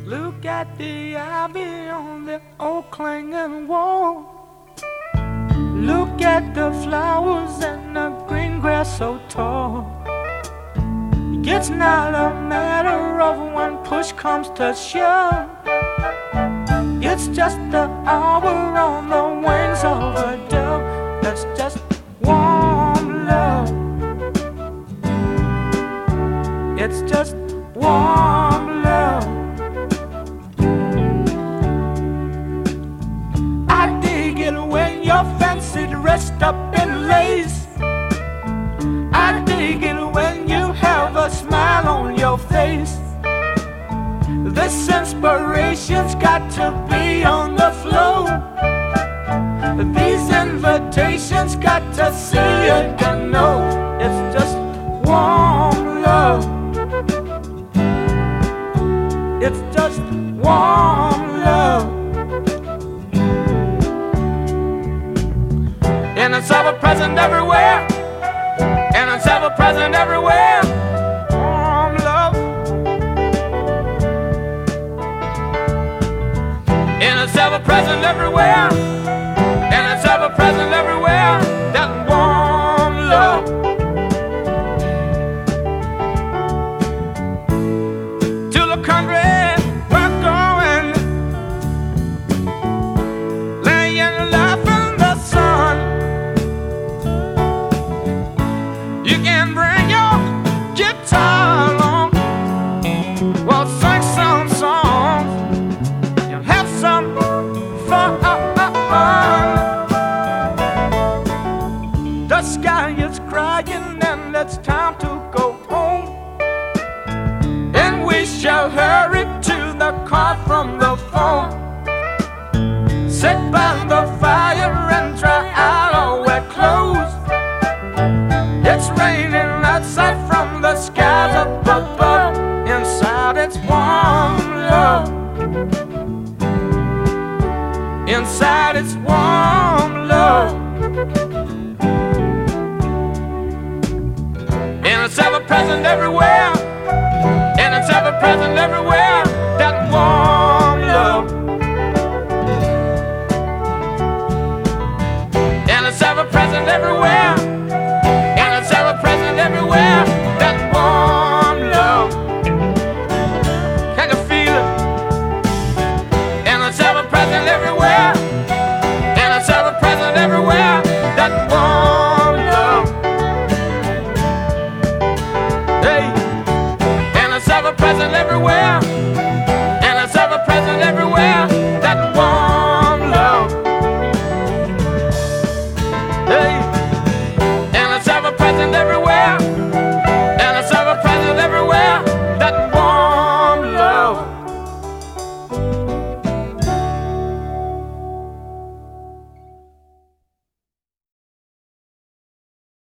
Look at the ivy on the old clanging wall. Look at the flowers and the green grass so tall. It's not a matter of when push comes to shove. It's just the hour on the wings of a dove. That's just warm love. It's just warm love. I dig it when your fancy dressed up in lace. I dig it when you have a smile on your face. This inspiration's got to be on the floor. These invitations got to see you to know it's just warm love. It's just warm love. And it's ever present everywhere. And it's ever present everywhere. Warm love. And it's ever present everywhere. And it's ever present everywhere. That warm love. To the country we're going, laying life in the sun. You can bring your guitar along. We'll sing some songs and have some fun. The sky is crying and it's time to go home. And we shall hurry to the car from the phone. Sit by the fire and dry out our wet clothes. It's raining outside from the skies up above. Inside it's warm love. Inside it's warm love. And it's ever present everywhere. And it's ever present everywhere.